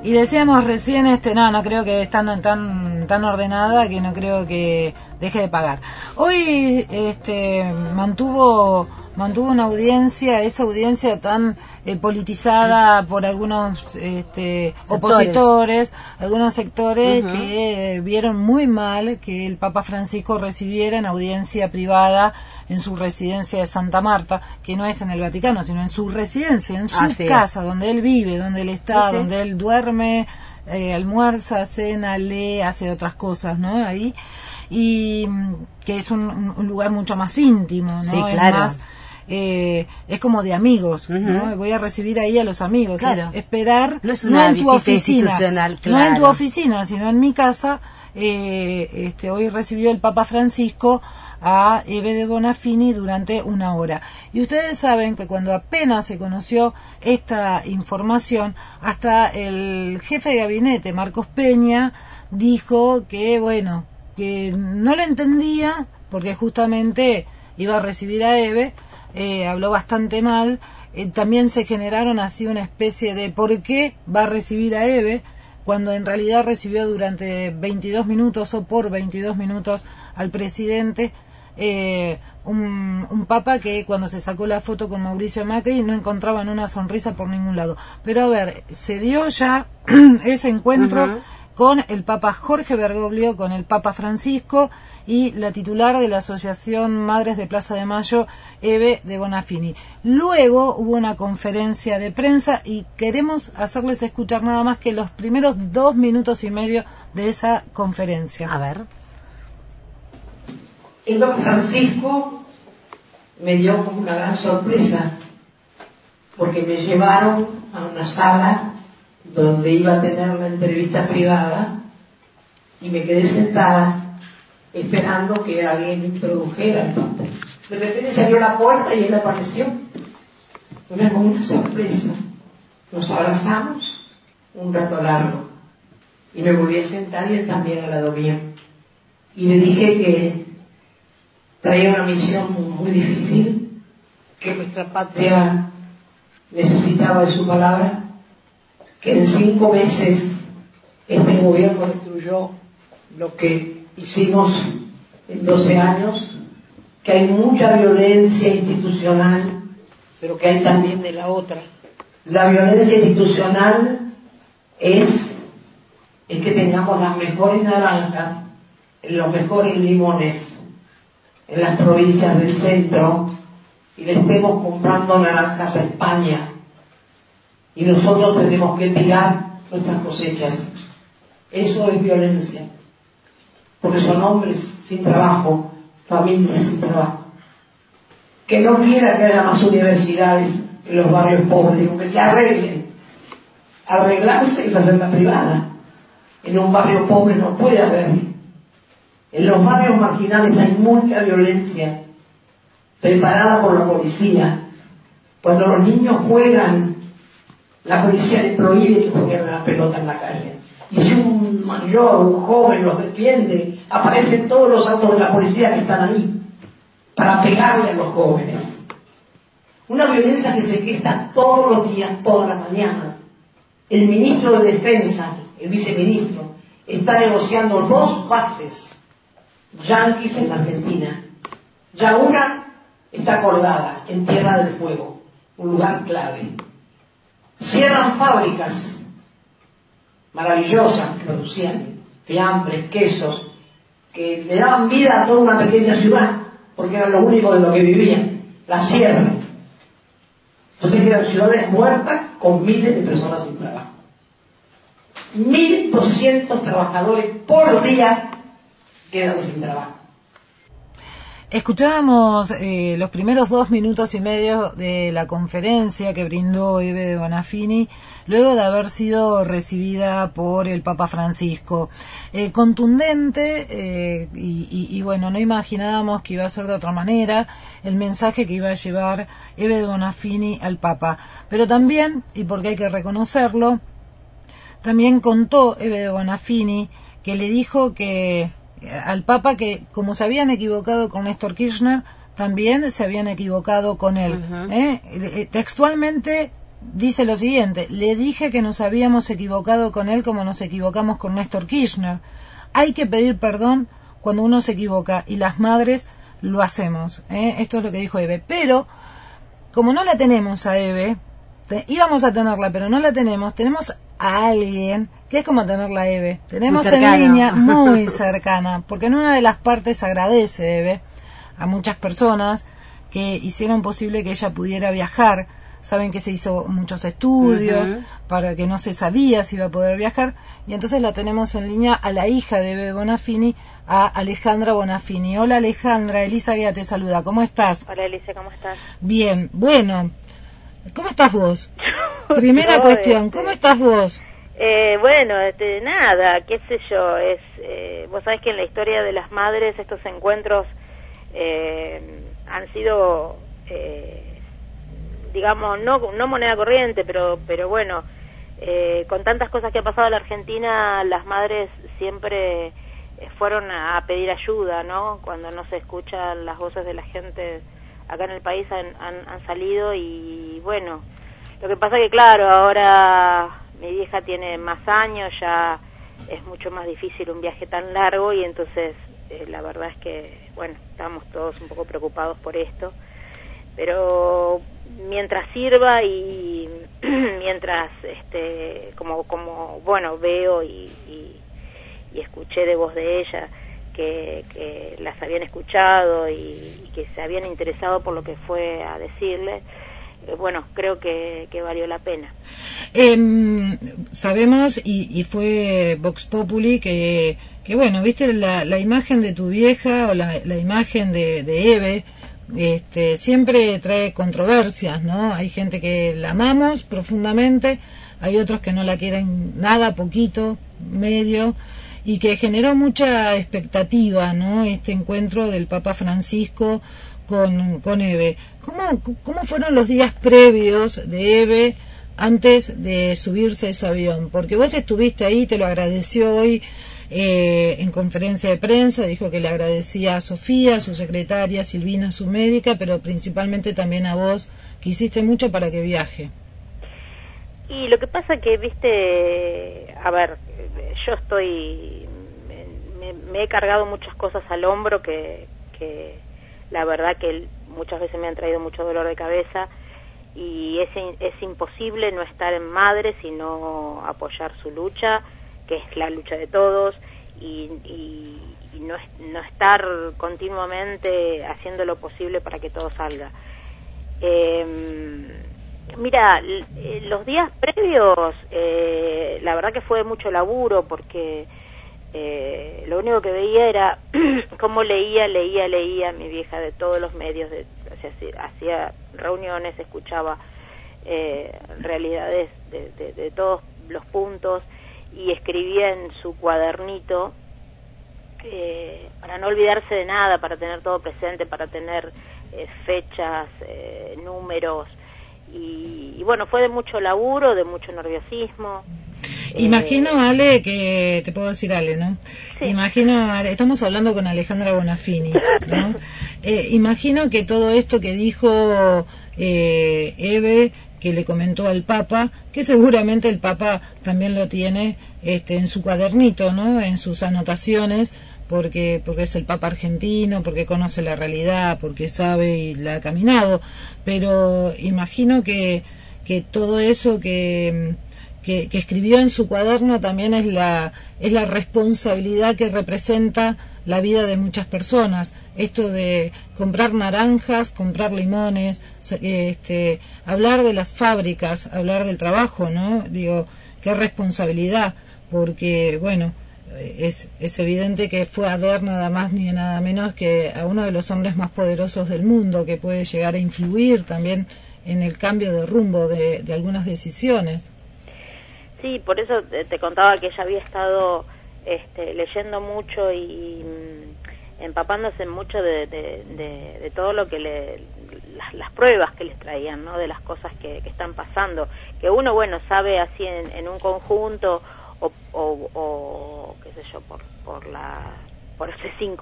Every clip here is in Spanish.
Y decíamos recién, no creo que es tan ordenada que no creo que deje de pagar. Hoy mantuvo una audiencia, esa audiencia tan politizada por algunos opositores, algunos sectores que vieron muy mal que el Papa Francisco recibiera en audiencia privada en su residencia de Santa Marta, que no es en el Vaticano, sino en su residencia, en su casa, donde él vive, donde él está, donde él duerme, almuerza, cena, lee, hace otras cosas, ¿no? Ahí, y que es un lugar mucho más íntimo, ¿no? Sí, claro. Es más, es como de amigos, ¿no? Voy a recibir ahí a los amigos, claro. Es esperar, no es una no en tu oficina, institucional, claro. no en tu oficina, sino en mi casa. Hoy recibió el Papa Francisco a Ebe de Bonafini durante 1 hora. Y ustedes saben que cuando apenas se conoció esta información, hasta el jefe de gabinete, Marcos Peña, dijo que, que no lo entendía, porque justamente iba a recibir a Ebe, habló bastante mal, también se generaron así una especie de ¿por qué va a recibir a Ebe? Cuando en realidad recibió durante 22 minutos o por 22 minutos al presidente, un papa que cuando se sacó la foto con Mauricio Macri no encontraban una sonrisa por ningún lado. Pero a ver, se dio ya ese encuentro con el Papa Jorge Bergoglio, con el Papa Francisco y la titular de la Asociación Madres de Plaza de Mayo, Ebe de Bonafini. Luego hubo una conferencia de prensa y queremos hacerles escuchar nada más que los primeros 2 minutos y medio de esa conferencia. A ver. El Papa Francisco me dio como una gran sorpresa, porque me llevaron a una sala donde iba a tener una entrevista privada y me quedé sentada esperando que alguien introdujera al Papa. De repente se abrió la puerta y él apareció. Era como una sorpresa. Nos abrazamos un rato largo y me volví a sentar y él también al lado mío. Y le dije que traía una misión muy difícil, que nuestra patria necesitaba de su palabra, que en 5 meses este gobierno destruyó lo que hicimos en 12 años, que hay mucha violencia institucional, pero que hay también de la otra. La violencia institucional es que tengamos las mejores naranjas, los mejores limones en las provincias del centro y le estemos comprando naranjas a España y nosotros tenemos que tirar nuestras cosechas. Eso es violencia, porque son hombres sin trabajo, familias sin trabajo. Que no quiera que haya más universidades en los barrios pobres, digo que se arreglen. Arreglarse es hacerla privada. En un barrio pobre no puede haber. En los barrios marginales hay mucha violencia preparada por la policía. Cuando los niños juegan, la policía les prohíbe que jueguen a la pelota en la calle. Y si un mayor, un joven los defiende, aparecen todos los autos de la policía que están ahí para pegarle a los jóvenes. Una violencia que se gesta todos los días, todas las mañanas. El ministro de Defensa, el viceministro, está negociando 2 bases yanquis en la Argentina. Ya una está acordada en Tierra del Fuego, un lugar clave. Cierran fábricas maravillosas que producían fiambres, quesos, que le daban vida a toda una pequeña ciudad, porque era lo único de lo que vivían. La cierran. Entonces eran ciudades muertas con miles de personas sin trabajo. 1.200 trabajadores por día quedan sin trabajo. Escuchábamos los primeros 2 minutos y medio de la conferencia que brindó Ebe de Bonafini luego de haber sido recibida por el Papa Francisco. Contundente y bueno, no imaginábamos que iba a ser de otra manera el mensaje que iba a llevar Ebe de Bonafini al Papa. Pero también, y porque hay que reconocerlo, también contó Ebe de Bonafini que le dijo que al Papa que como se habían equivocado con Néstor Kirchner, también se habían equivocado con él. Textualmente dice lo siguiente: le dije que nos habíamos equivocado con él como nos equivocamos con Néstor Kirchner. Hay que pedir perdón cuando uno se equivoca y las madres lo hacemos. Esto es lo que dijo Eve. Pero, como no la tenemos a Eve, íbamos a tenerla, pero no la tenemos a alguien que es como tenerla a Eve. Tenemos en línea muy cercana, porque en una de las partes agradece Eve a muchas personas que hicieron posible que ella pudiera viajar. Saben que se hizo muchos estudios para que no se sabía si iba a poder viajar, y entonces la tenemos en línea a la hija de Eve Bonafini, a Alejandra Bonafini. Hola Alejandra, Elisa Guía te saluda, ¿cómo estás? Hola Elisa, ¿cómo estás? Bien, bueno, ¿cómo estás vos? Primera cuestión, ¿cómo estás vos? Bueno, nada, qué sé yo, vos sabés que en la historia de las madres estos encuentros han sido... digamos, no moneda corriente, pero bueno, con tantas cosas que ha pasado en la Argentina, las madres siempre fueron a pedir ayuda, ¿no? Cuando no se escuchan las voces de la gente acá en el país han salido, y bueno, lo que pasa que claro, ahora mi vieja tiene más años, ya es mucho más difícil un viaje tan largo, y entonces la verdad es que, bueno, estamos todos un poco preocupados por esto. Pero mientras sirva y mientras como bueno, veo y escuché de voz de ella que las habían escuchado y que se habían interesado por lo que fue a decirle, bueno, creo que valió la pena. Sabemos, y fue Vox Populi, que bueno, viste la imagen de tu vieja o la imagen de Eve, siempre trae controversias, ¿no? Hay gente que la amamos profundamente, hay otros que no la quieren nada, poquito, medio, y que generó mucha expectativa, ¿no? Este encuentro del Papa Francisco con Eve. ¿Cómo fueron los días previos de Eve antes de subirse a ese avión? Porque vos estuviste ahí, te lo agradeció hoy en conferencia de prensa, dijo que le agradecía a Sofía, su secretaria, Silvina, su médica, pero principalmente también a vos, que hiciste mucho para que viaje. Y lo que pasa que, viste, a ver, yo me he cargado muchas cosas al hombro que la verdad que muchas veces me han traído mucho dolor de cabeza, y es imposible no estar en Madres y no apoyar su lucha, que es la lucha de todos, y no estar continuamente haciendo lo posible para que todo salga. Mira, los días previos, la verdad que fue mucho laburo, porque lo único que veía era cómo leía mi vieja de todos los medios, hacía reuniones, escuchaba realidades de todos los puntos, y escribía en su cuadernito para no olvidarse de nada, para tener todo presente, para tener fechas, números, y bueno, fue de mucho laburo, de mucho nerviosismo. Imagino, Ale, que te puedo decir, Ale, ¿no? Sí. Imagino, Ale, estamos hablando con Alejandra Bonafini, ¿no? Imagino que todo esto que dijo Eve, que le comentó al Papa, que seguramente el Papa también lo tiene en su cuadernito, ¿no? En sus anotaciones, porque es el Papa argentino, porque conoce la realidad, porque sabe y la ha caminado, pero imagino que todo eso que escribió en su cuaderno también es la responsabilidad que representa la vida de muchas personas. Esto de comprar naranjas, comprar limones, hablar de las fábricas, hablar del trabajo, ¿no? Digo, qué responsabilidad, porque, bueno, es evidente que fue a ver nada más ni nada menos que a uno de los hombres más poderosos del mundo, que puede llegar a influir también en el cambio de rumbo de algunas decisiones. Sí, por eso te contaba que ella había estado leyendo mucho y empapándose mucho de todo lo que las pruebas que les traían, ¿no? De las cosas que están pasando, que uno, bueno, sabe así en un conjunto, o qué sé yo, por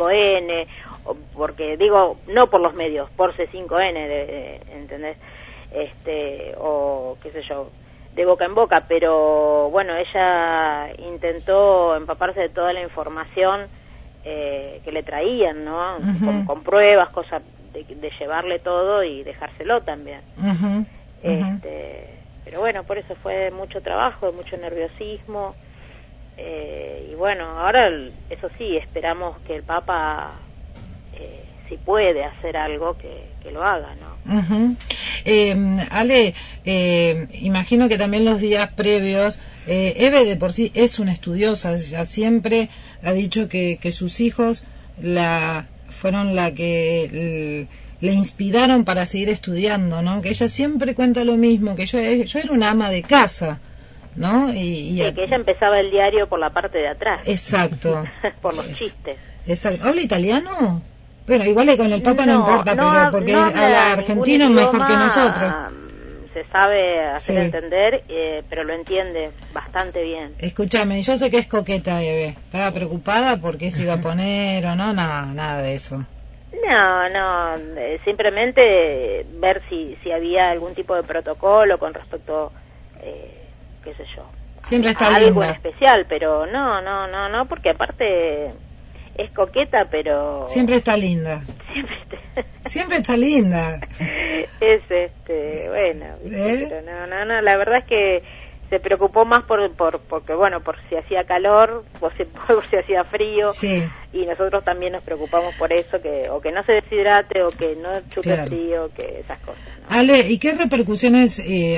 C5N, o porque, digo, no por los medios, por C5N, ¿entendés? o qué sé yo, de boca en boca, pero bueno, ella intentó empaparse de toda la información que le traían, ¿no? Con pruebas, cosas de llevarle todo y dejárselo también. Pero bueno, por eso fue mucho trabajo, mucho nerviosismo, y bueno, ahora eso sí, esperamos que el Papa, si puede hacer algo, que lo haga, ¿no? Ale, imagino que también los días previos, Eve de por sí es una estudiosa, ella siempre ha dicho que sus hijos fueron la que le inspiraron para seguir estudiando, ¿no? Que ella siempre cuenta lo mismo, que yo era una ama de casa, ¿no? Sí, que ella empezaba el diario por la parte de atrás. Exacto. Por los chistes. Exacto. ¿Habla italiano? Bueno, igual que con el Papa no importa, pero porque no habla argentino mejor que nosotros. Se sabe hacer entender, pero lo entiende bastante bien. Escúchame, yo sé que es coqueta, Eve. Estaba preocupada porque se iba a poner o no, nada de eso. No, simplemente ver si había algún tipo de protocolo con respecto, qué sé yo. Siempre está algo linda. En especial, pero no, porque aparte es coqueta, pero... Siempre está linda. Siempre está linda. Es bueno, pero no, la verdad es que se preocupó más porque bueno, por si hacía calor o por si hacía frío. Sí. Y nosotros también nos preocupamos por eso, o que no se deshidrate, o que no chupe frío, que esas cosas, ¿no? Ale, ¿y qué repercusiones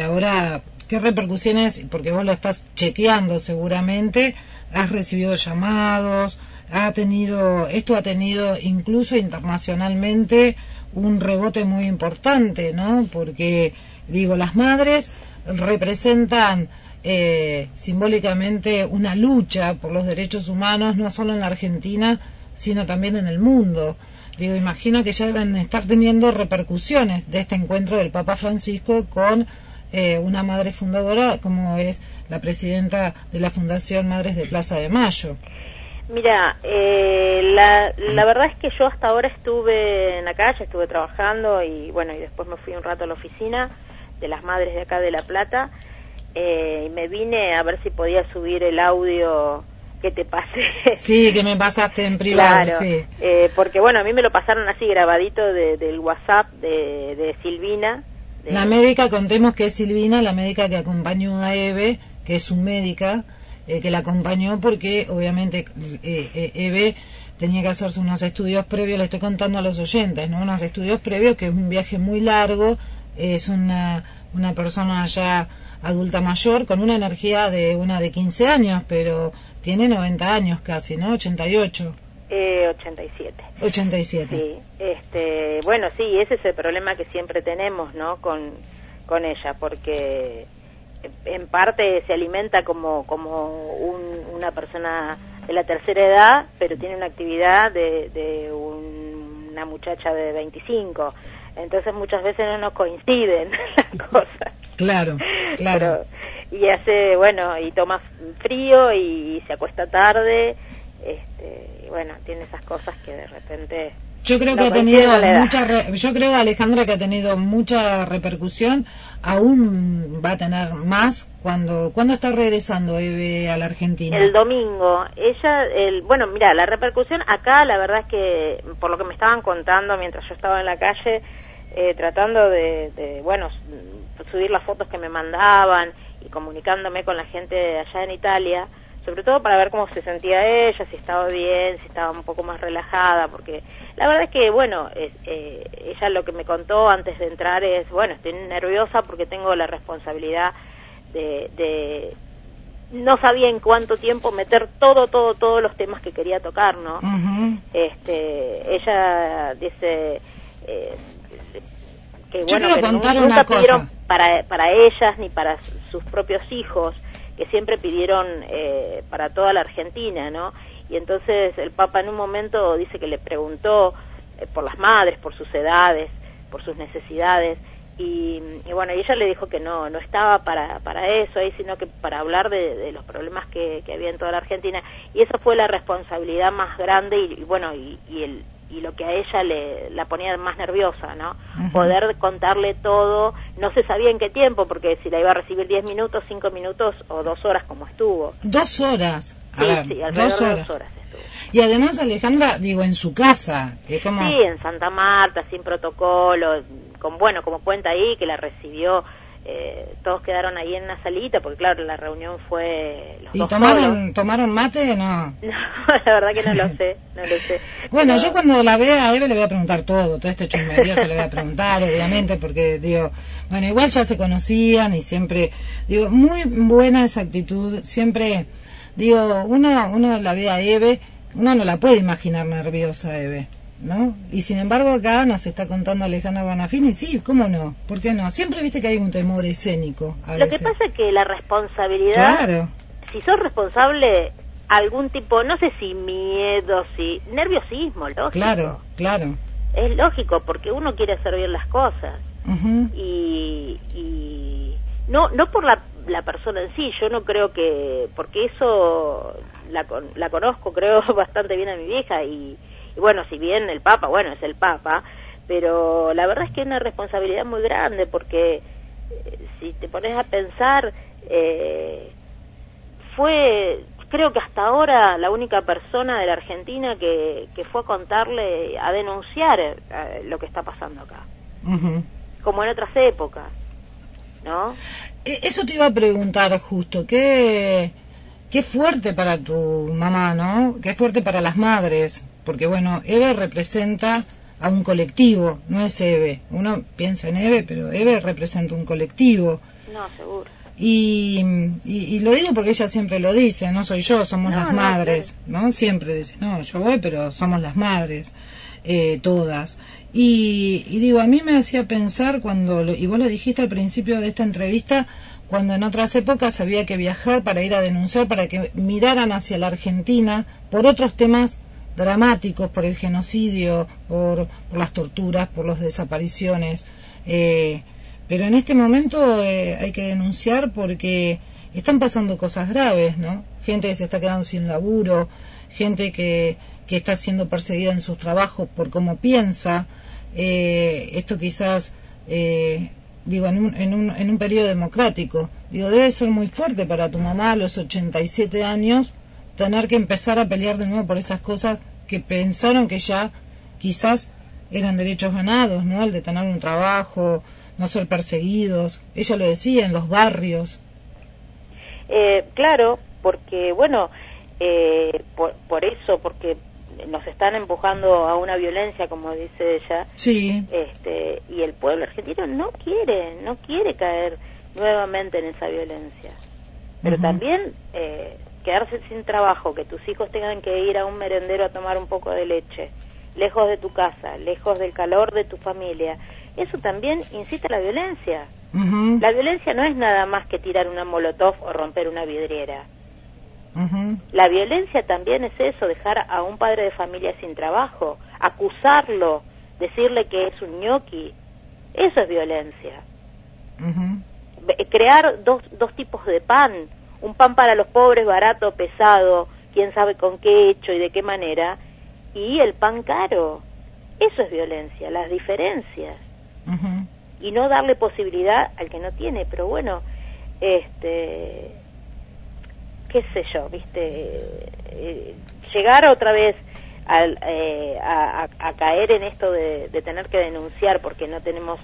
porque vos lo estás chequeando seguramente, has recibido llamados, esto ha tenido incluso internacionalmente un rebote muy importante, ¿no? Porque, digo, las madres representan simbólicamente una lucha por los derechos humanos, no solo en la Argentina, sino también en el mundo. Digo, imagino que ya deben estar teniendo repercusiones de este encuentro del Papa Francisco con una madre fundadora como es la presidenta de la Fundación Madres de Plaza de Mayo. Mira, la verdad es que yo hasta ahora estuve en la calle, estuve trabajando y bueno, y después me fui un rato a la oficina de las madres de acá de La Plata, y me vine a ver si podía subir el audio que te pasé. Sí, que me pasaste en privado, claro, sí. Porque bueno, a mí me lo pasaron así grabadito del WhatsApp de Silvina. La médica, contemos que es Silvina, la médica que acompañó a Eve, que es su médica, que la acompañó porque obviamente Eve tenía que hacerse unos estudios previos, le estoy contando a los oyentes, ¿no? Unos estudios previos, que es un viaje muy largo, es una persona ya adulta mayor, con una energía de 15 años, pero tiene 90 años casi, ¿no? 88. 87. 87. Sí, bueno, sí, ese es el problema que siempre tenemos, ¿no? Con ella, porque en parte se alimenta como una persona de la tercera edad, pero tiene una actividad de una muchacha de 25. Entonces muchas veces no nos coinciden las cosas. Claro. Pero, y y toma frío y se acuesta tarde, y bueno, tiene esas cosas que de repente... Yo creo que yo creo, Alejandra, que ha tenido mucha repercusión, aún va a tener más ¿Cuándo está regresando Eve a la Argentina? El domingo. Bueno, mira, la repercusión acá, la verdad es que, por lo que me estaban contando mientras yo estaba en la calle, tratando de subir las fotos que me mandaban y comunicándome con la gente allá en Italia, sobre todo para ver cómo se sentía ella, si estaba bien, si estaba un poco más relajada, porque la verdad es que, bueno, ella lo que me contó antes de entrar es, bueno, estoy nerviosa porque tengo la responsabilidad de no sabía en cuánto tiempo meter todos los temas que quería tocar, ¿no? Uh-huh. Ella dice que, bueno, que nunca pidieron para ellas ni para sus propios hijos, que siempre pidieron para toda la Argentina, ¿no? Y entonces el Papa en un momento dice que le preguntó por las madres, por sus edades, por sus necesidades, y bueno, y ella le dijo que no estaba para eso ahí, sino que para hablar de los problemas que había en toda la Argentina, y esa fue la responsabilidad más grande, y bueno, y lo que a ella la ponía más nerviosa, ¿no? Poder contarle todo, no se sabía en qué tiempo, porque si la iba a recibir 10 minutos, 5 minutos o 2 horas como estuvo. 2 horas. Sí, alrededor de 2 horas estuvo. Y además, Alejandra, digo, en su casa. ¿Cómo? Sí, en Santa Marta, sin protocolo, como cuenta ahí, que la recibió, todos quedaron ahí en una salita, porque claro, la reunión fue los ¿Y dos tomaron mate o no? No, la verdad que no lo sé. Bueno, pero... yo cuando la vea a Eve le voy a preguntar todo este chusmerío se le voy a preguntar, obviamente, porque digo, bueno, igual ya se conocían y siempre, digo, muy buena esa actitud, siempre, digo, uno la ve a Eve, uno no la puede imaginar nerviosa, Eve, ¿no? Y sin embargo acá nos está contando Alejandra Bonafini, sí, ¿cómo no? ¿Por qué no? Siempre viste que hay un temor escénico a veces. Lo que pasa es que la responsabilidad, claro, si sos responsable, algún tipo, no sé si miedo, si nerviosismo, lógico. Claro. Es lógico, porque uno quiere hacer bien las cosas. Y no por la persona en sí, yo no creo que, porque eso la conozco, creo, bastante bien a mi vieja, y bueno, si bien el Papa, bueno, es el Papa, pero la verdad es que es una responsabilidad muy grande, porque si te pones a pensar, fue, creo que hasta ahora, la única persona de la Argentina que fue a contarle, a denunciar lo que está pasando acá, como en otras épocas, ¿no? Eso te iba a preguntar justo, qué fuerte para tu mamá, ¿no? Qué fuerte para las madres, porque bueno, Eve representa a un colectivo, no es Eve. Uno piensa en Eve, pero Eve representa un colectivo. No, seguro. Y lo digo porque ella siempre lo dice, no soy yo, somos las madres, ¿no? Siempre dice, no, yo voy, pero somos las madres, todas. Y digo, a mí me hacía pensar y vos lo dijiste al principio de esta entrevista, cuando en otras épocas había que viajar para ir a denunciar, para que miraran hacia la Argentina por otros temas dramáticos, por el genocidio, por las torturas, por las desapariciones. Pero en este momento hay que denunciar porque están pasando cosas graves, ¿no? Gente que se está quedando sin laburo, gente que está siendo perseguida en sus trabajos por cómo piensa. Esto quizás... digo, en un periodo democrático, digo, debe ser muy fuerte para tu mamá a los 87 años tener que empezar a pelear de nuevo por esas cosas que pensaron que ya quizás eran derechos ganados, ¿no? El de tener un trabajo, no ser perseguidos, ella lo decía, en los barrios. Claro, porque bueno, por eso, porque nos están empujando a una violencia, como dice ella. Sí. Y el pueblo argentino no quiere caer nuevamente en esa violencia. Pero también quedarse sin trabajo, que tus hijos tengan que ir a un merendero a tomar un poco de leche, lejos de tu casa, lejos del calor de tu familia, eso también incita a la violencia. La violencia no es nada más que tirar una molotov o romper una vidriera. La violencia también es eso, dejar a un padre de familia sin trabajo, acusarlo, decirle que es un ñoqui, eso es violencia. Crear dos tipos de pan, un pan para los pobres barato, pesado, quién sabe con qué hecho y de qué manera, y el pan caro, eso es violencia, las diferencias. Y no darle posibilidad al que no tiene, pero bueno, qué sé yo, viste, llegar otra vez a caer en esto de tener que denunciar porque no tenemos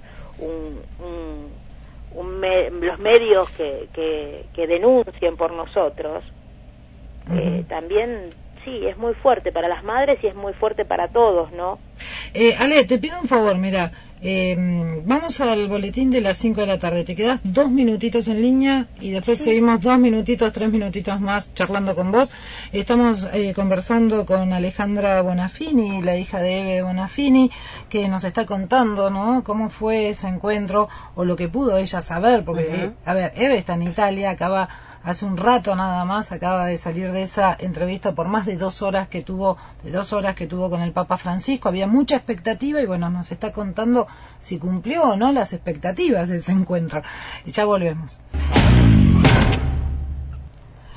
los medios que denuncien por nosotros, también sí, es muy fuerte para las madres y es muy fuerte para todos, ¿no? Ale, te pido un favor, mira, vamos al boletín de las 5 de la tarde, te quedas 2 minutitos en línea y después seguimos 2 minutitos, 3 minutitos más charlando con vos. Estamos conversando con Alejandra Bonafini, la hija de Eve Bonafini, que nos está contando, ¿no?, cómo fue ese encuentro o lo que pudo ella saber, porque, a ver, Eve está en Italia, hace un rato nada más acaba de salir de esa entrevista por más de 2 horas que tuvo con el Papa Francisco. Había mucha expectativa y bueno, nos está contando si cumplió o no las expectativas de ese encuentro. Y ya volvemos.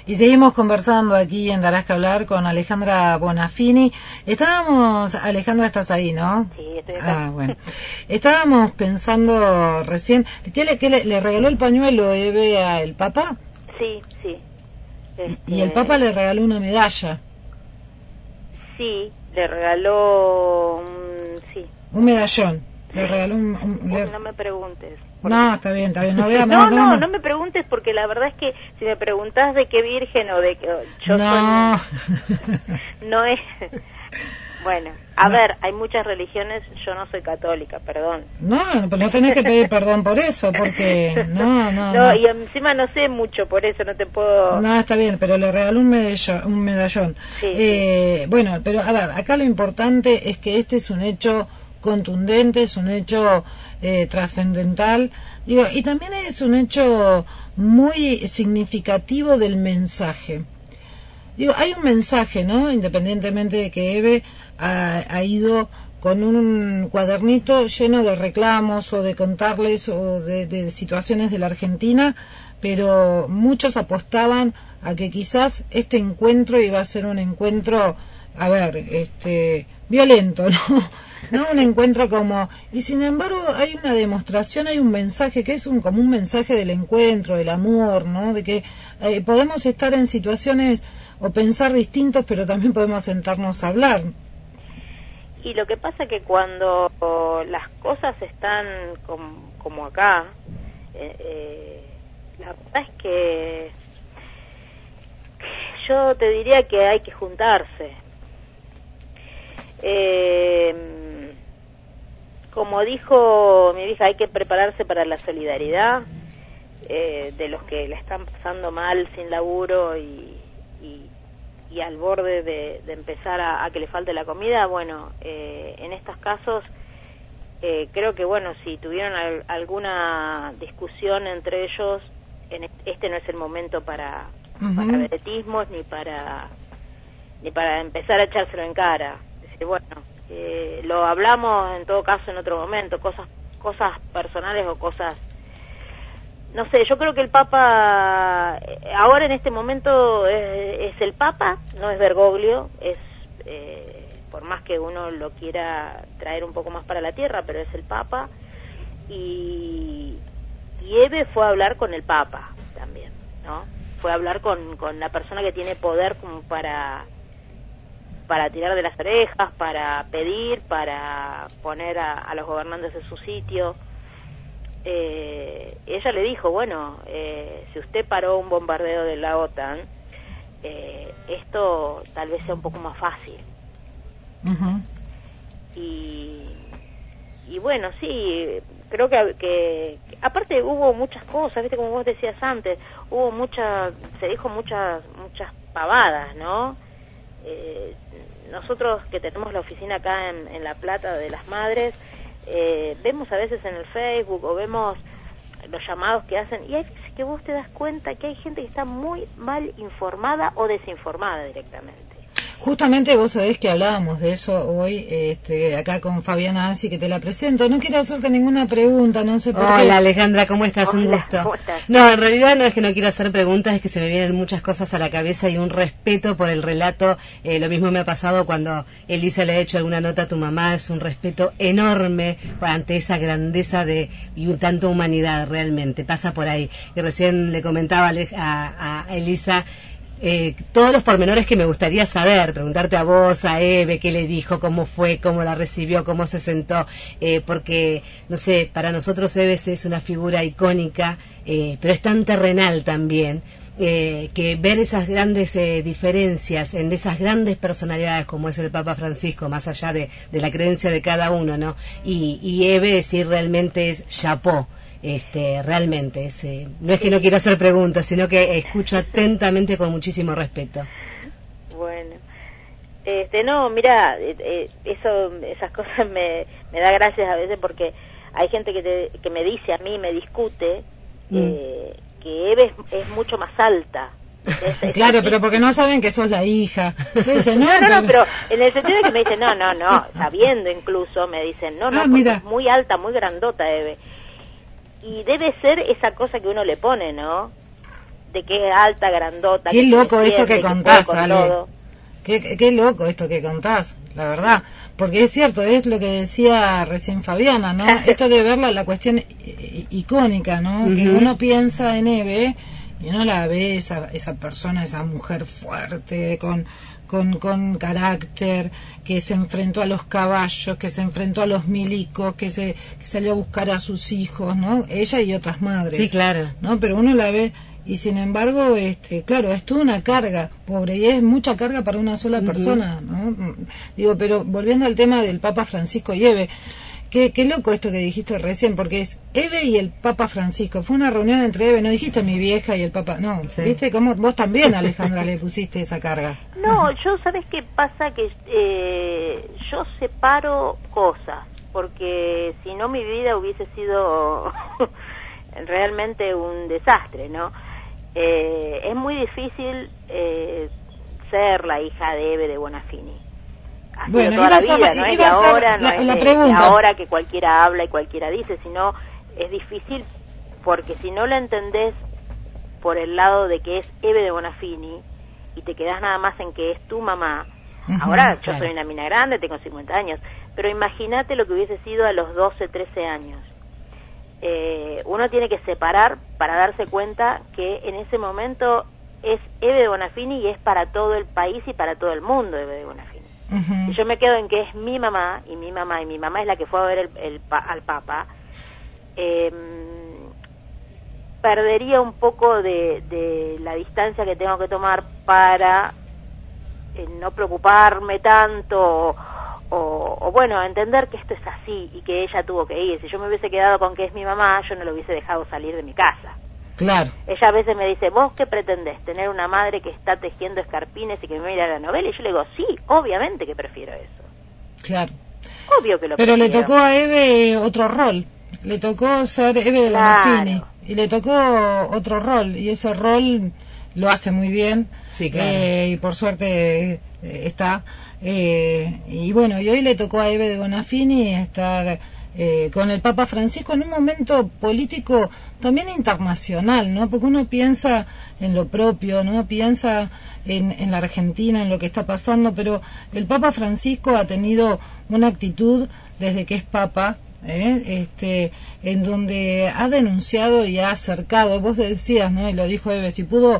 Y seguimos conversando aquí en Darás que hablar con Alejandra Bonafini. Alejandra, estás ahí, ¿no? Sí, estoy acá. Bueno. Estábamos pensando recién, ¿qué le regaló el pañuelo Eve al Papa? Sí. Y el Papa le regaló una medalla. Sí, le regaló un medallón. Le regaló No me preguntes. No, está bien. No me preguntes, porque la verdad es que si me preguntás de qué virgen o de qué... Yo no. No es... Bueno, a ver, hay muchas religiones, yo no soy católica, perdón. No, pero no tenés que pedir perdón por eso, porque... No, y encima no sé mucho, por eso no te puedo... No, está bien, pero le regaló un medallón. Sí. Bueno, pero a ver, acá lo importante es que este es un hecho contundente, es un hecho trascendental, y también es un hecho muy significativo del mensaje. Hay un mensaje, ¿no? Independientemente de que Eve ha ido con un cuadernito lleno de reclamos o de contarles o de situaciones de la Argentina, pero muchos apostaban a que quizás este encuentro iba a ser un encuentro, violento, ¿no? No un encuentro como... Y sin embargo hay una demostración, hay un mensaje que es como un mensaje del encuentro, del amor, ¿no? De que podemos estar en situaciones o pensar distintos, pero también podemos sentarnos a hablar. Y lo que pasa que cuando las cosas están como acá, la verdad es que yo te diría que hay que juntarse. Como dijo mi hija, hay que prepararse para la solidaridad de los que la están pasando mal, sin laburo y al borde de empezar a que le falte la comida. Bueno, en estos casos creo que, bueno, si tuvieron alguna discusión entre ellos, este no es el momento para vedetismos ni para empezar a echárselo en cara. Es decir, bueno, lo hablamos en todo caso en otro momento, cosas personales o cosas... No sé, yo creo que el Papa, ahora en este momento es el Papa, no es Bergoglio, es por más que uno lo quiera traer un poco más para la tierra, pero es el Papa, y Eve fue a hablar con el Papa también, ¿no? Fue a hablar con la persona que tiene poder como para tirar de las orejas, para pedir, para poner a los gobernantes en su sitio. Ella le dijo, bueno, si usted paró un bombardeo de la OTAN, esto tal vez sea un poco más fácil. Y bueno, sí, creo que aparte hubo muchas cosas, viste, como vos decías antes, se dijo muchas pavadas, ¿no? Nosotros que tenemos la oficina acá en La Plata de las Madres, vemos a veces en el Facebook o vemos los llamados que hacen, y hay veces que vos te das cuenta que hay gente que está muy mal informada o desinformada directamente. Justamente vos sabés que hablábamos de eso hoy acá con Fabiana Asi, que te la presento. No quiero hacerte ninguna pregunta, no sé por qué. Hola Alejandra, ¿cómo estás? Hola, un gusto. ¿cómo estás? No, en realidad no es que no quiero hacer preguntas, es que se me vienen muchas cosas a la cabeza y un respeto por el relato. Lo mismo me ha pasado cuando Elisa le ha hecho alguna nota a tu mamá, es un respeto enorme ante esa grandeza y un tanto humanidad realmente, pasa por ahí. Y recién le comentaba a Elisa todos los pormenores que me gustaría saber, preguntarte a vos, a Eve, qué le dijo, cómo fue, cómo la recibió, cómo se sentó, porque, no sé, para nosotros Eve es una figura icónica, pero es tan terrenal también, que ver esas grandes diferencias en esas grandes personalidades como es el Papa Francisco, más allá de la creencia de cada uno, ¿no? Y Eve decir realmente es chapó. Realmente no es que no quiero hacer preguntas, sino que escucho atentamente con muchísimo respeto. Bueno, no, mira, esas cosas me da gracias a veces, porque hay gente que me dice a mí, me discute que Eve es mucho más alta. Claro, pero porque no saben que sos la hija. Dicen, no, pero en el sentido de que me dicen, no, sabiendo incluso, me dicen, no, porque mira, es muy alta, muy grandota Eve. Y debe ser esa cosa que uno le pone, ¿no? de que es alta, grandota. Qué que loco se esto defiende, que contás, puede con Ale. todo. Qué loco esto que contás, la verdad. Porque es cierto, es lo que decía recién Fabiana, ¿no? Esto de ver la cuestión icónica, ¿no? Que uno piensa en Eve y uno la ve, esa persona, esa mujer fuerte, con carácter, que se enfrentó a los caballos, que se enfrentó a los milicos, que salió a buscar a sus hijos, ¿no? Ella y otras madres. Sí, claro. ¿No? Pero uno la ve y sin embargo, claro, es toda una carga, pobre, y es mucha carga para una sola persona, ¿no? Digo, pero volviendo al tema del Papa Francisco y Eve, qué loco esto que dijiste recién, porque es Eve y el Papa Francisco. Fue una reunión entre Eve, no dijiste mi vieja y el Papa, no, sí. ¿Viste cómo vos también, Alejandra, le pusiste esa carga? No, yo, ¿sabes qué pasa? Que yo separo cosas, porque si no mi vida hubiese sido realmente un desastre, ¿no? Es muy difícil ser la hija de Eve de Bonafini. Ha sido toda la vida, no es de ahora, no es de ahora que cualquiera habla y cualquiera dice, sino es difícil porque si no lo entendés por el lado de que es Eve de Bonafini y te quedás nada más en que es tu mamá. Ahora yo soy una mina grande, tengo 50 años, pero imagínate lo que hubiese sido a los 12, 13 años. Uno tiene que separar para darse cuenta que en ese momento es Eve de Bonafini y es para todo el país y para todo el mundo Eve de Bonafini. Y yo me quedo en que es mi mamá y mi mamá es la que fue a ver al Papa. Perdería un poco de la distancia que tengo que tomar para no preocuparme tanto o bueno, entender que esto es así y que ella tuvo que ir. Si yo me hubiese quedado con que es mi mamá, yo no lo hubiese dejado salir de mi casa. Claro. Ella a veces me dice, ¿vos qué pretendés? ¿Tener una madre que está tejiendo escarpines y que me mira la novela? Y yo le digo, sí, obviamente que prefiero eso. Claro. Obvio que lo Pero prefiero. le tocó a Eve otro rol. Le tocó ser Eve de Bonafini. Y le tocó otro rol. Y ese rol lo hace muy bien. Sí, claro. Y por suerte está. Y bueno, y hoy le tocó a Eve de Bonafini estar con el Papa Francisco en un momento político también internacional, ¿no? Porque uno piensa en lo propio, ¿no? Piensa en la Argentina, en lo que está pasando, pero el Papa Francisco ha tenido una actitud desde que es Papa, en donde ha denunciado y ha acercado, vos decías, ¿no? Y lo dijo Eve, si pudo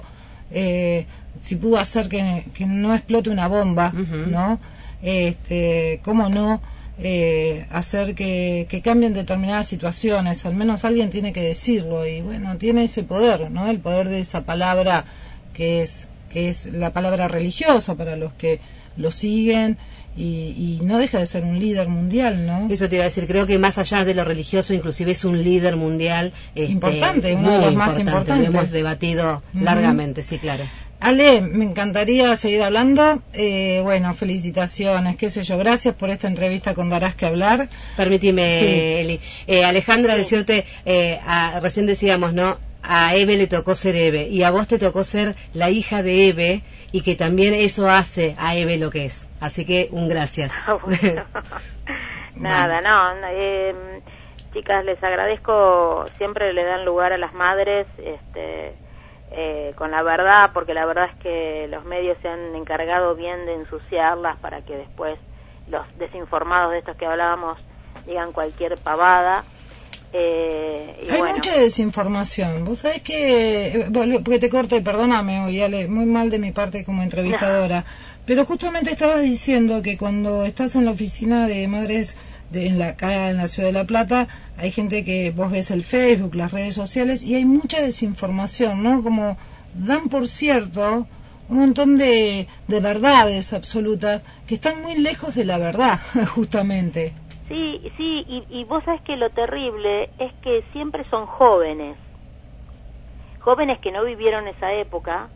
hacer que no explote una bomba, ¿no? ¿Cómo no hacer que cambien determinadas situaciones? Al menos alguien tiene que decirlo y bueno, tiene ese poder, ¿no? El poder de esa palabra que es la palabra religiosa para los que lo siguen y no deja de ser un líder mundial, ¿no? Eso te iba a decir, creo que más allá de lo religioso, inclusive es un líder mundial importante, uno de los más importantes. Lo hemos debatido largamente, sí, claro. Ale, me encantaría seguir hablando. Bueno, felicitaciones, qué sé yo. Gracias por esta entrevista con Darás que Hablar. Permíteme, sí. Eli. Alejandra, decirte, recién decíamos, ¿no? A Eve le tocó ser Eve y a vos te tocó ser la hija de Eve y que también eso hace a Eve lo que es. Así que un gracias. Bueno. Nada, no. Chicas, les agradezco, siempre le dan lugar a las madres, con la verdad, porque la verdad es que los medios se han encargado bien de ensuciarlas para que después los desinformados de estos que hablábamos digan cualquier pavada. Hay mucha desinformación. Vos sabés que, porque te corto y perdóname hoy, Ale, muy mal de mi parte como entrevistadora, pero justamente estabas diciendo que cuando estás en la oficina de madres acá en la ciudad de La Plata, hay gente que vos ves el Facebook, las redes sociales, y hay mucha desinformación, ¿no? Como dan por cierto un montón de verdades absolutas que están muy lejos de la verdad, justamente. Sí, y vos sabés que lo terrible es que siempre son jóvenes que no vivieron esa época,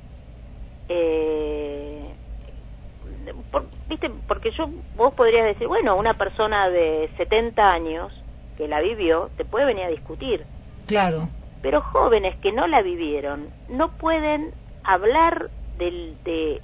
¿viste? Porque vos podrías decir, bueno, una persona de 70 años que la vivió, te puede venir a discutir. Claro. Pero jóvenes que no la vivieron, no pueden hablar de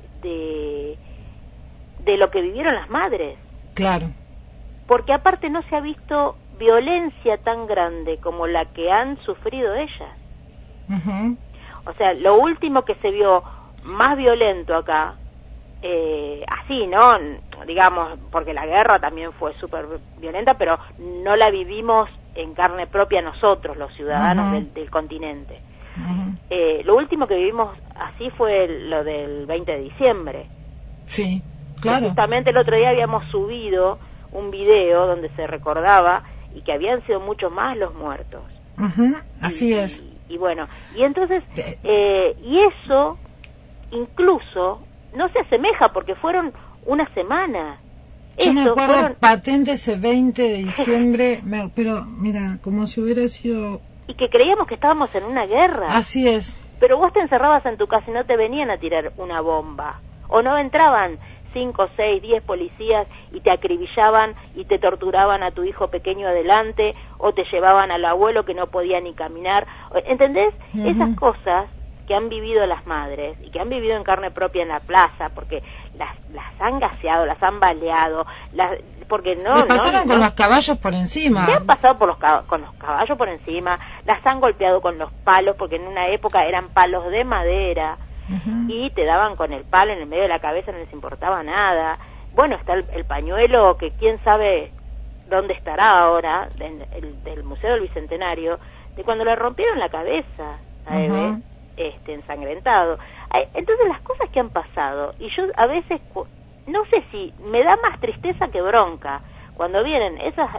lo que vivieron las madres. Claro. Porque aparte no se ha visto violencia tan grande como la que han sufrido ellas. O sea, lo último que se vio más violento acá, así, ¿no? Digamos, porque la guerra también fue súper violenta, pero no la vivimos en carne propia nosotros, los ciudadanos del continente. Lo último que vivimos así fue lo del 20 de diciembre. Sí, claro. Justamente el otro día habíamos subido un video donde se recordaba y que habían sido mucho más los muertos. Así es. Y bueno, y entonces, y eso incluso no se asemeja porque fueron una semana. Yo me acuerdo patente ese 20 de diciembre, pero mira, como si hubiera sido... Y que creíamos que estábamos en una guerra. Así es. Pero vos te encerrabas en tu casa y no te venían a tirar una bomba. O no entraban 5, 6, 10 policías y te acribillaban y te torturaban a tu hijo pequeño adelante, o te llevaban al abuelo que no podía ni caminar. ¿Entendés? Esas cosas que han vivido las madres y que han vivido en carne propia en la plaza, porque las han gaseado, las han baleado, porque no... Le pasaron con los caballos por encima. Se han pasado con los caballos por encima, las han golpeado con los palos, porque en una época eran palos de madera, y te daban con el palo en el medio de la cabeza, no les importaba nada. Bueno, está el pañuelo, que quién sabe dónde estará ahora, del Museo del Bicentenario, de cuando le rompieron la cabeza a Eve, ensangrentado. Entonces las cosas que han pasado, y yo a veces, no sé si me da más tristeza que bronca, cuando vienen,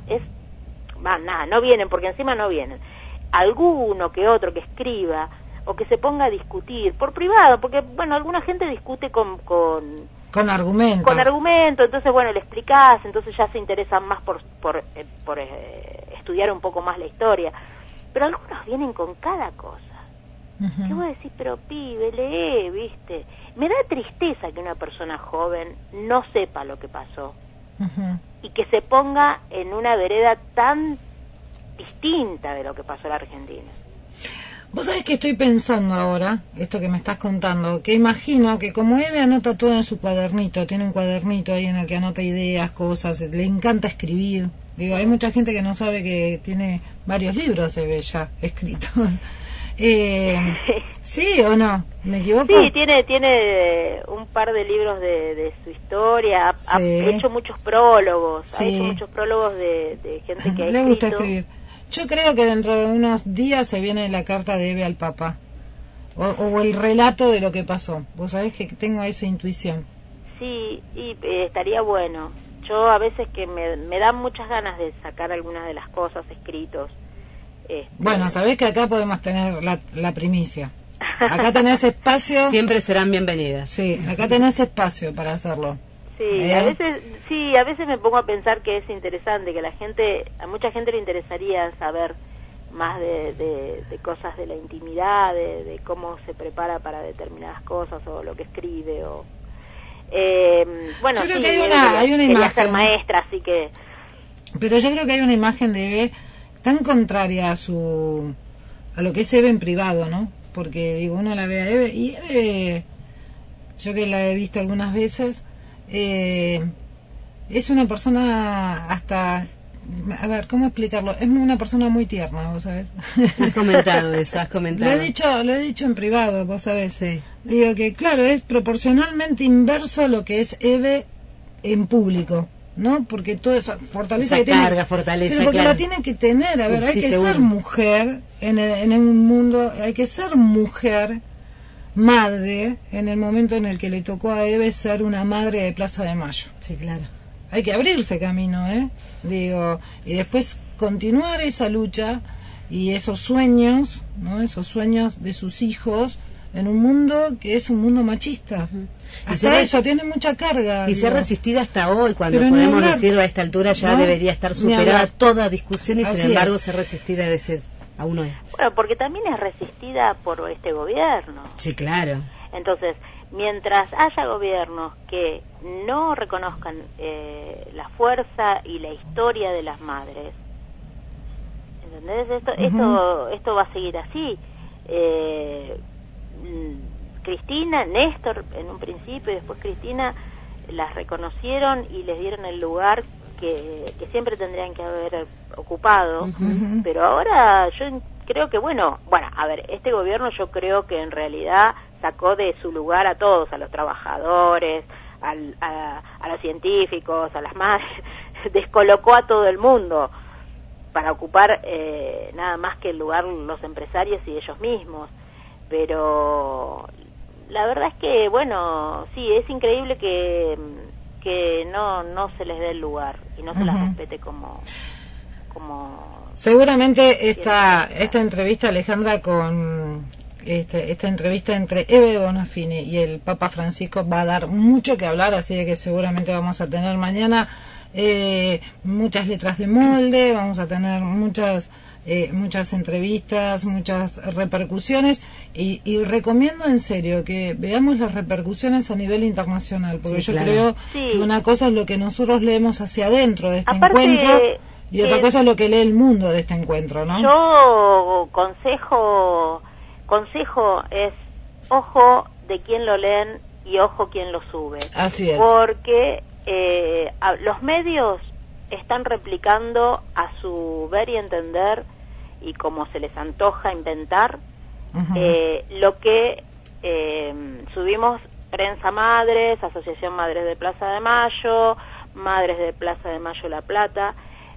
no vienen, porque encima no vienen, alguno que otro que escriba, o que se ponga a discutir, por privado, porque, bueno, alguna gente discute con argumento. Con argumento, entonces, bueno, le explicás, entonces ya se interesan más por estudiar un poco más la historia. Pero algunos vienen con cada cosa. ¿Qué voy a decir? Pero pibe, lee, ¿viste? Me da tristeza que una persona joven no sepa lo que pasó. Y que se ponga en una vereda tan distinta de lo que pasó en la Argentina. Vos sabés que estoy pensando ahora, esto que me estás contando, que imagino que como Eve anota todo en su cuadernito, tiene un cuadernito ahí en el que anota ideas, cosas, le encanta escribir. Digo, hay mucha gente que no sabe que tiene varios libros Eve ya escritos. ¿Sí o no? ¿Me equivoco? Sí, tiene un par de libros de su historia, ha hecho muchos prólogos, ha hecho muchos prólogos de gente que ha escrito. Le gusta escribir. Yo creo que dentro de unos días se viene la carta de Eve al Papa, o el relato de lo que pasó. Vos sabés que tengo esa intuición. Sí, y estaría bueno. Yo a veces que me dan muchas ganas de sacar algunas de las cosas escritos. Bueno, sabés que acá podemos tener la primicia. Acá tenés espacio. Siempre serán bienvenidas. Sí, acá tenés espacio para hacerlo. Sí, a veces me pongo a pensar que es interesante, que a mucha gente le interesaría saber más de cosas de la intimidad, de cómo se prepara para determinadas cosas, o lo que escribe, o bueno, yo creo sí, que hay una imagen, ser maestra, así que... Pero yo creo que hay una imagen de Eve tan contraria a lo que es Eve en privado, ¿no? Porque digo, uno la ve a Eve, y Eve, yo que la he visto algunas veces, es una persona hasta, a ver, ¿cómo explicarlo? Es una persona muy tierna, vos sabés. Has comentado eso, has comentado. Lo he dicho en privado, vos sabés. Sí. Digo que, claro, es proporcionalmente inverso a lo que es Eve en público, ¿no? Porque toda esa fortaleza esa que carga, tiene, fortaleza, pero porque claro, la tiene que tener. A ver, sí, hay que seguro ser mujer en un mundo, hay que ser mujer, madre, en el momento en el que le tocó a Eve ser una madre de Plaza de Mayo. Sí, claro. Hay que abrirse camino, digo, y después continuar esa lucha y esos sueños, ¿no? Esos sueños de sus hijos en un mundo que es un mundo machista. Hasta eso tiene mucha carga. Y digo. ser resistida hasta hoy, cuando Pero podemos decir a esta altura ya no, debería estar superada toda discusión, y así sin embargo es. ser resistida de ser aún hoy. Bueno, porque también es resistida por este gobierno. Sí, claro. Entonces, mientras haya gobiernos que no reconozcan la fuerza y la historia de las madres, ¿entendés? Esto va a seguir así. Cristina, Néstor en un principio, y después Cristina, las reconocieron y les dieron el lugar que siempre tendrían que haber ocupado, pero ahora yo creo que bueno, a ver, este gobierno yo creo que en realidad sacó de su lugar a todos, a los trabajadores, a los científicos, a las madres, descolocó a todo el mundo para ocupar nada más que el lugar los empresarios y ellos mismos. Pero la verdad es que, bueno, sí, es increíble que no se les dé el lugar y no se las respete como seguramente esta entrevista, Alejandra, con esta entrevista entre Eve Bonafini y el Papa Francisco va a dar mucho que hablar, así que seguramente vamos a tener mañana muchas letras de molde, vamos a tener muchas entrevistas, muchas repercusiones y recomiendo en serio que veamos las repercusiones a nivel internacional, porque yo creo que una cosa es lo que nosotros leemos hacia adentro de este encuentro y otra cosa es lo que lee el mundo de este encuentro, ¿no? Yo consejo es ojo de quién lo leen y ojo quién lo sube. Así es. Porque los medios están replicando a su ver y entender y como se les antoja inventar lo que subimos Prensa Madres, Asociación Madres de Plaza de Mayo, Madres de Plaza de Mayo La Plata.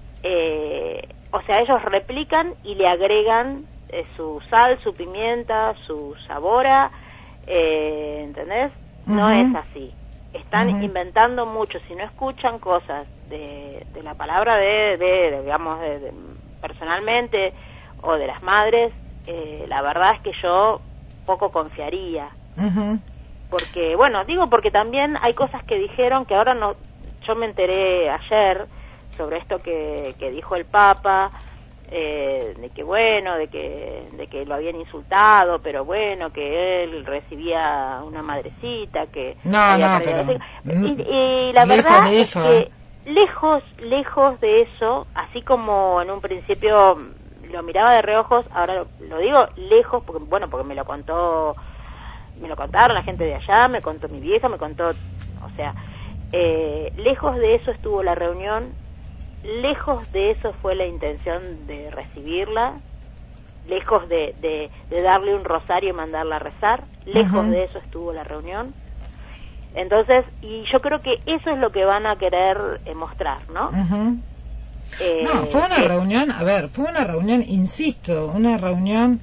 O sea, ellos replican y le agregan su sal, su pimienta, su sabora, ¿entendés? No es así. Están inventando mucho. Si no escuchan cosas de la palabra digamos, personalmente o de las madres, la verdad es que yo poco confiaría. Porque, bueno, porque también hay cosas que dijeron que ahora no. Yo me enteré ayer sobre esto que dijo el Papa, de que bueno, de que lo habían insultado, pero bueno, que él recibía una madrecita, que y la verdad es que lejos de eso, así como en un principio lo miraba de reojos, ahora lo digo lejos porque me lo contaron la gente de allá, me contó mi vieja, me contó, o sea, lejos de eso estuvo la reunión. Lejos de eso fue la intención de recibirla, lejos de darle un rosario y mandarla a rezar, lejos de eso estuvo la reunión. Entonces, y yo creo que eso es lo que van a querer mostrar, ¿no? No, fue una reunión, insisto, una reunión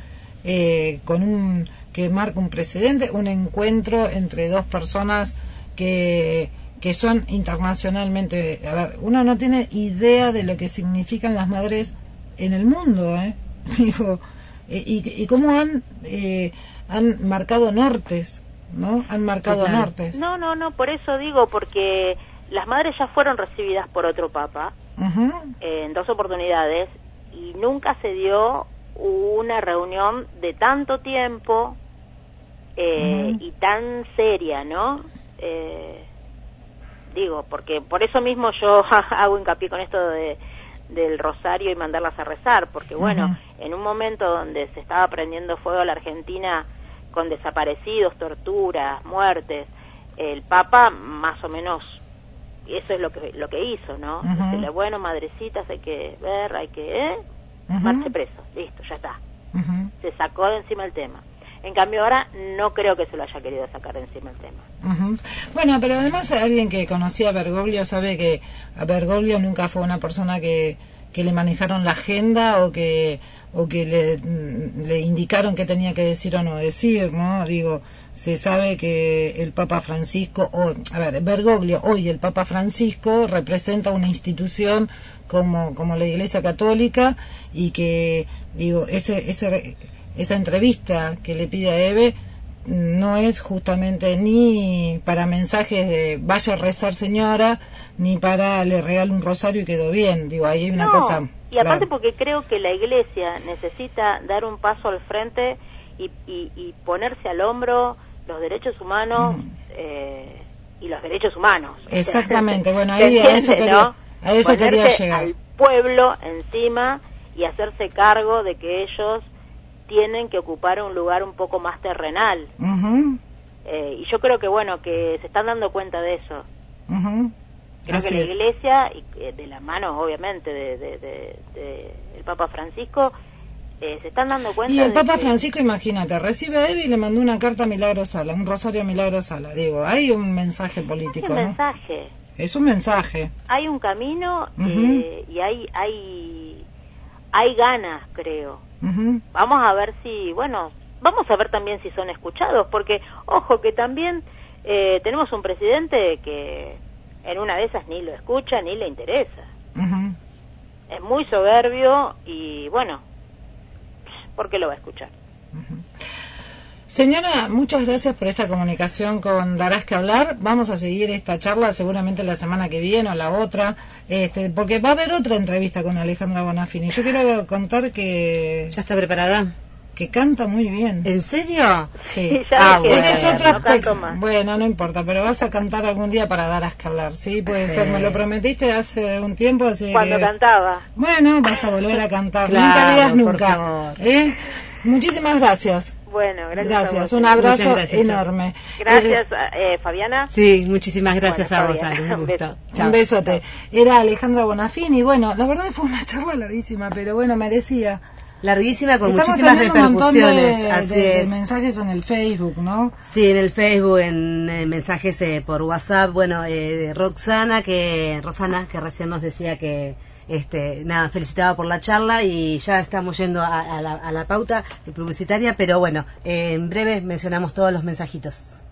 que marca un precedente, un encuentro entre dos personas que son internacionalmente, uno no tiene idea de lo que significan las madres en el mundo, digo, y cómo han marcado nortes, ¿no? Han marcado nortes. No, por eso digo, porque las madres ya fueron recibidas por otro papa en 2 oportunidades y nunca se dio una reunión de tanto tiempo y tan seria, ¿no? Porque por eso mismo yo hago hincapié con esto del rosario y mandarlas a rezar, porque bueno, en un momento donde se estaba prendiendo fuego a la Argentina con desaparecidos, torturas, muertes, el Papa más o menos eso es lo que hizo, ¿no? Decirle, bueno, madrecitas, hay que ver, hay que marche preso, listo, ya está. Se sacó de encima el tema. En cambio ahora no creo que se lo haya querido sacar de encima el tema. Bueno, pero además alguien que conocía a Bergoglio sabe que a Bergoglio nunca fue una persona que le manejaron la agenda o que le indicaron qué tenía que decir o no decir, ¿no? Digo, se sabe que el Papa Francisco, Bergoglio hoy el Papa Francisco representa una institución como la Iglesia Católica y que, digo, esa entrevista que le pide a Eve no es justamente ni para mensajes de vaya a rezar señora, ni para le regalo un rosario y quedó bien. Digo, ahí hay una cosa. Y aparte porque creo que la Iglesia necesita dar un paso al frente y ponerse al hombro los derechos humanos y los derechos humanos. Exactamente, bueno, ahí a eso quería llegar. Al pueblo encima y hacerse cargo de que ellos tienen que ocupar un lugar un poco más terrenal. Y yo creo que bueno, que se están dando cuenta de eso. Creo que la Iglesia, y de la mano obviamente de el Papa Francisco, se están dando cuenta. Y el Papa que... Francisco, imagínate, recibe a Eve y le mandó una carta a Milagro Sala, un rosario a Milagro Sala. Digo, hay un mensaje político, es un ¿no? mensaje. Es un mensaje. Hay un camino y hay ganas, creo. Vamos a ver si, bueno, vamos a ver también si son escuchados, porque, ojo, que también tenemos un presidente que en una de esas ni lo escucha ni le interesa. Es muy soberbio y, bueno, ¿por qué lo va a escuchar? Señora, muchas gracias por esta comunicación con Darás que Hablar. Vamos a seguir esta charla seguramente la semana que viene o la otra, porque va a haber otra entrevista con Alejandra Bonafini. Yo quiero contar que... ¿Ya está preparada? Que canta muy bien. ¿En serio? Sí. Bueno. Ese es otro aspecto. No, bueno, no importa, pero vas a cantar algún día para Darás que Hablar, ¿sí? Puede ser, me lo prometiste hace un tiempo. Así cuando que... cantaba. Bueno, vas a volver a cantar. Claro, nunca digas por nunca. favor. Muchísimas gracias. Bueno, gracias. Gracias, un abrazo gracias, enorme. Gracias, Fabiana. Sí, muchísimas gracias Bueno, a vos, Fabiana. Ale, un gusto. Un Chao. Un besote. Era Alejandra Bonafini. Bueno, la verdad fue una charla larguísima, pero bueno, merecía. Larguísima, con Estamos muchísimas teniendo un montón repercusiones. Así de es. mensajes en el Facebook, ¿no? Sí, en el Facebook, en mensajes por WhatsApp. Bueno, Rosana, que recién nos decía que nada, felicitaba por la charla, y ya estamos yendo a la pauta publicitaria, pero bueno, en breve mencionamos todos los mensajitos.